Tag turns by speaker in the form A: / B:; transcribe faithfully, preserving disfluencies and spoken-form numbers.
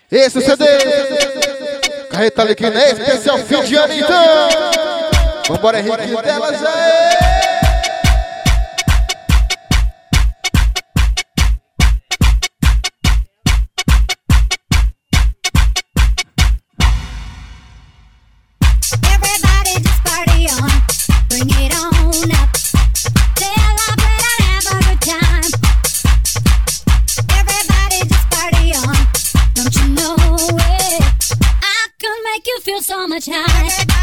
A: Esse C D, Carreta Alequina é especial fim de ano, então. Vambora, Henrique delas aí.
B: Everybody just party on, bring it on up. Celebrate and have a good time. Everybody just party on, don't you know it? I can make you feel so much higher.